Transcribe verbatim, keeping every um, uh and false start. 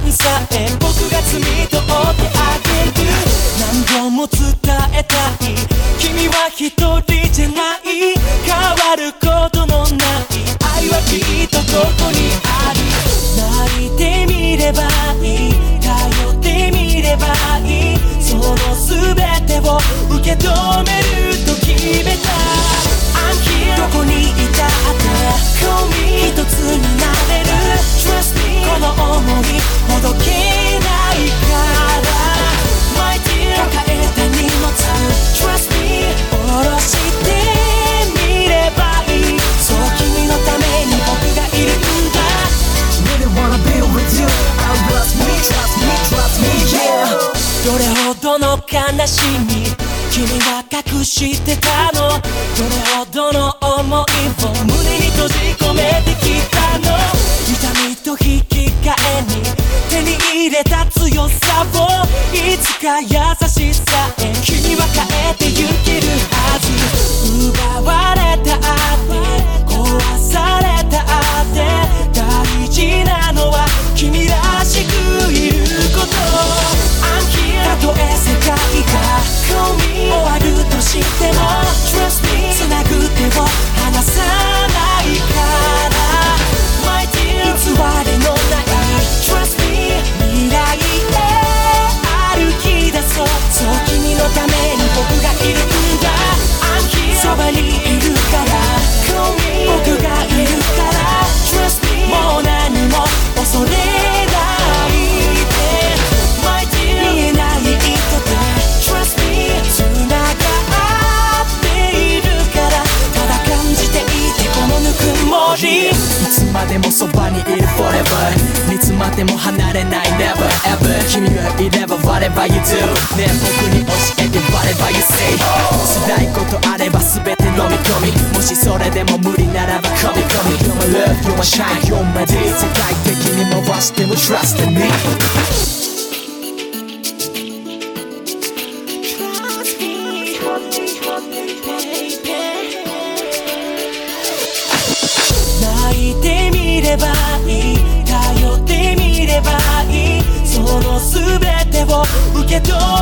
さえ僕が摘み取ってあげる。何度も伝えたい、君は一人じゃない、変わることのない愛はきっとここにある。泣いてみればいい、頼ってみればいい、その全てを受け止めると決めた。 I'm here どこにいたって Call me 一つになれる Trust me この想いほどけないから My dear 抱えた荷物 Trust me 下ろしてみればいい、そう君のために僕がいるんだ。 Really wanna be with you I trust me trust me trust me yeah どれほどの悲しみ君は隠してたの、どれほどの想いを胸に閉じ込めてきたの。痛みと引き換えに手に入れた強さをいつか優しさへ君は変えてゆけるはず。奪われたって壊されたって大事なのは君らしくいること。 I'm here たとえ世界が Call me 終わるとしても Trust me 繋ぐ手を離さないから My dear 偽りのない Trust me 未来へ歩き出そう、そう君のために僕がいるんだ。 I'm here そばにいるから Call me 僕がいるから Trust me もう何も恐れないで My dear 見えない糸で Trust me 繋がっているから、ただ感じていてこのぬくもり。 いつまでもそばにいる Forever いつまでも離れない Never ever 君がいれば Whatever you do ねえ僕に教えて Whatever you say 辛いことあれば全て飲み込み、もしそれでも無理ならば込み込み You're my love You're my shine You're my day 世界的に回しても Trust in me 泣いてみればいい、頼ってみればいい、その全てを受け止